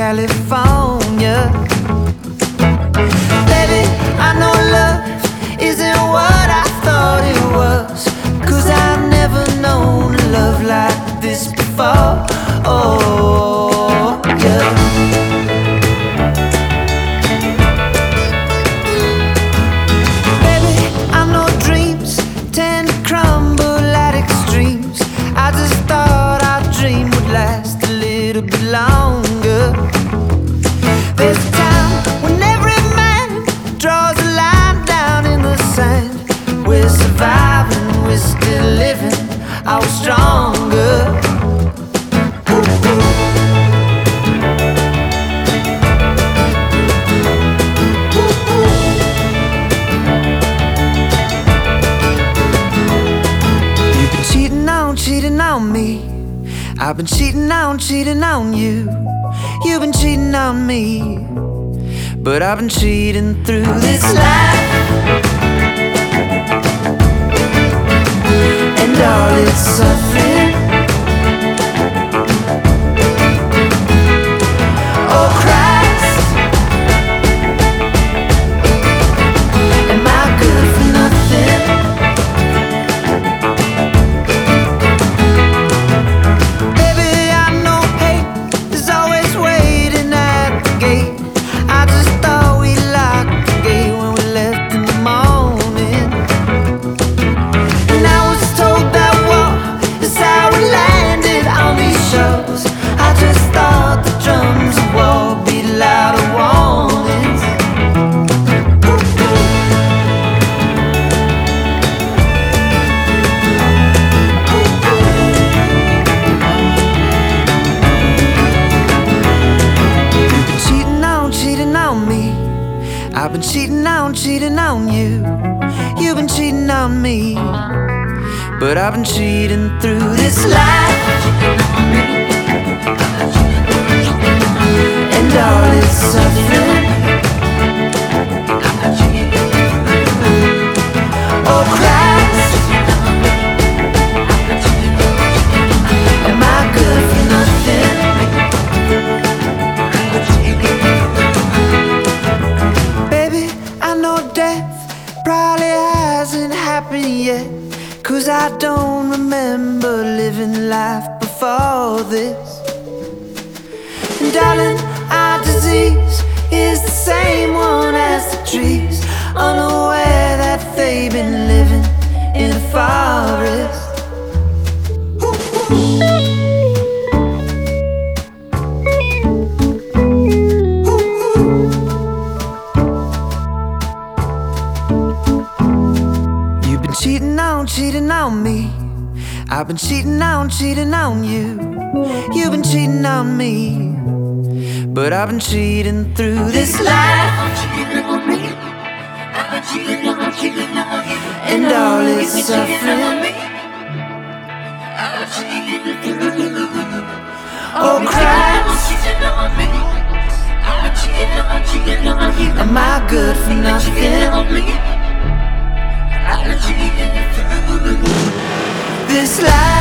California. Baby, I know love isn't what I thought it was, 'cause I've never known a love like this before. Oh, yeah. Baby, I know dreams tend to crumble at extremes. I just thought our dream would last a little bit longer. There's a time when every man draws a line down in the sand. We're surviving, we're still living, I was stronger. You've been cheating on me. I've been cheating on you. You've been cheating on me, but I've been cheating through this life, and all its suffering. Oh Christ, am I good for nothing? Baby, I know hate is always waiting at the gate. I just thought we locked the gate when we left in the morning, and I was told that war is how we landed on these shores. I just thought the drums of war beat louder warnings. You've been cheating on me. I've been cheating on you. You've been cheating on me, but I've been cheating through this life, and all its suffering. Oh Christ, am I good for nothing? Baby, I know death probably hasn't happened yet, 'cause I don't remember living life before this. And darling, our disease is the same one as the trees, unaware that they've been living in a forest. You've been cheating on me. I've been cheating on you. You've been cheating on me, but I've been cheating through this life, and all its suffering. Oh Christ, am I good for nothing? This life